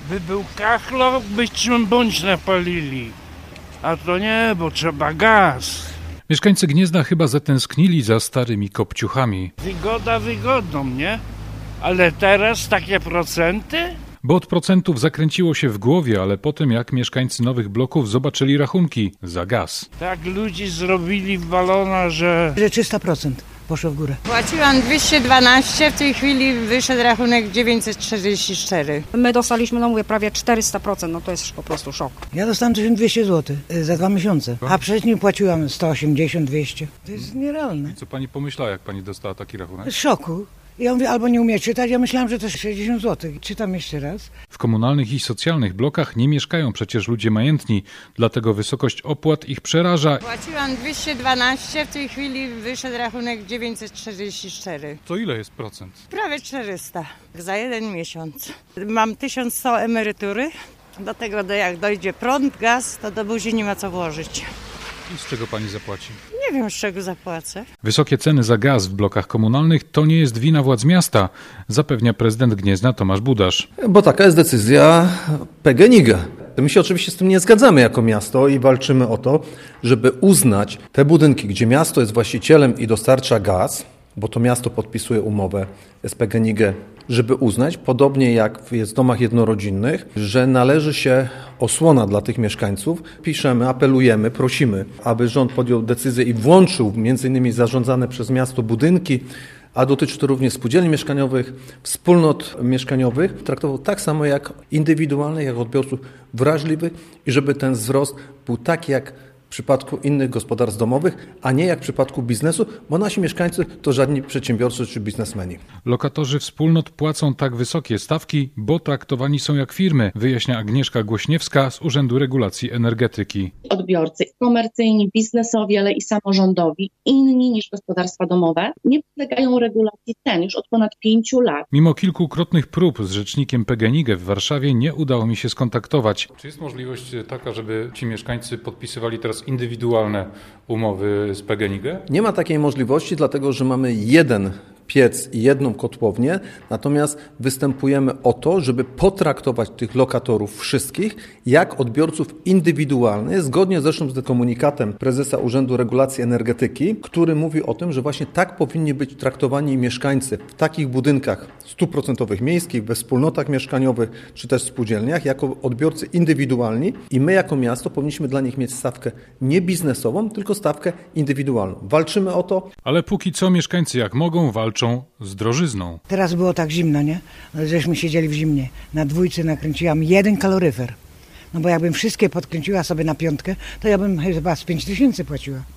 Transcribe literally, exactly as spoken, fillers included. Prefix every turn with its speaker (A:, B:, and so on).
A: By był kachlok, byśmy bądź napalili. A to nie, bo trzeba gaz.
B: Mieszkańcy Gniezna chyba zatęsknili za starymi kopciuchami.
A: Wygoda wygodną, nie? Ale teraz takie procenty?
B: Bo od procentów zakręciło się w głowie, ale po tym jak mieszkańcy nowych bloków zobaczyli rachunki za gaz.
A: Tak ludzi zrobili w balona, że...
C: Że trzysta procent poszło w górę.
D: Płaciłam dwieście dwanaście, w tej chwili wyszedł rachunek dziewięćset czterdzieści cztery.
E: My dostaliśmy, no mówię, prawie czterysta procent, no to jest po prostu szok.
C: Ja dostałem tysiąc dwieście złotych za dwa miesiące, a wcześniej płaciłam sto osiemdziesiąt, dwieście. To jest nierealne.
B: Co pani pomyślała, jak pani dostała taki rachunek?
C: Z szoku. Ja mówię, albo nie umie czytać, ja myślałam, że to sześćdziesiąt złotych. Czytam jeszcze raz.
B: W komunalnych i socjalnych blokach nie mieszkają przecież ludzie majętni, dlatego wysokość opłat ich przeraża.
D: Płaciłam dwieście dwanaście, w tej chwili wyszedł rachunek dziewięćset czterdzieści cztery.
B: To ile jest procent?
D: Prawie czterysta za jeden miesiąc. Mam tysiąc sto emerytury, do tego do jak dojdzie prąd, gaz, to do buzi nie ma co włożyć.
B: I z czego pani zapłaci?
D: Nie wiem, z czego zapłacę.
B: Wysokie ceny za gaz w blokach komunalnych to nie jest wina władz miasta, zapewnia prezydent Gniezna Tomasz Budasz.
F: Bo taka jest decyzja P G N I G. My się oczywiście z tym nie zgadzamy jako miasto i walczymy o to, żeby uznać te budynki, gdzie miasto jest właścicielem i dostarcza gaz, bo to miasto podpisuje umowę z P G N I G, żeby uznać, podobnie jak jest w domach jednorodzinnych, że należy się osłona dla tych mieszkańców. Piszemy, apelujemy, prosimy, aby rząd podjął decyzję i włączył między innymi zarządzane przez miasto budynki, a dotyczy to również spółdzielni mieszkaniowych, wspólnot mieszkaniowych, traktował tak samo jak indywidualnych, jak odbiorców wrażliwych i żeby ten wzrost był taki jak w przypadku innych gospodarstw domowych, a nie jak w przypadku biznesu, bo nasi mieszkańcy to żadni przedsiębiorcy czy biznesmeni.
B: Lokatorzy wspólnot płacą tak wysokie stawki, bo traktowani są jak firmy, wyjaśnia Agnieszka Głośniewska z Urzędu Regulacji Energetyki.
G: Odbiorcy komercyjni, biznesowi, ale i samorządowi, inni niż gospodarstwa domowe, nie podlegają regulacji cen już od ponad pięciu lat.
B: Mimo kilkukrotnych prób z rzecznikiem P G N I G w Warszawie nie udało mi się skontaktować. Czy jest możliwość taka, żeby ci mieszkańcy podpisywali teraz indywidualne umowy z P G N I G?
F: Nie ma takiej możliwości, dlatego że mamy jeden piec i jedną kotłownię, natomiast występujemy o to, żeby potraktować tych lokatorów wszystkich jak odbiorców indywidualnych, zgodnie zresztą z komunikatem prezesa Urzędu Regulacji Energetyki, który mówi o tym, że właśnie tak powinni być traktowani mieszkańcy w takich budynkach stuprocentowych miejskich, we wspólnotach mieszkaniowych czy też spółdzielniach, jako odbiorcy indywidualni i my jako miasto powinniśmy dla nich mieć stawkę nie biznesową, tylko stawkę indywidualną. Walczymy o to.
B: Ale póki co mieszkańcy jak mogą walczą z drożyzną.
C: Teraz było tak zimno, nie? Żeśmy siedzieli w zimnie. Na dwójce nakręciłam jeden kaloryfer. No bo jakbym wszystkie podkręciła sobie na piątkę, to ja bym chyba z pięć tysięcy płaciła.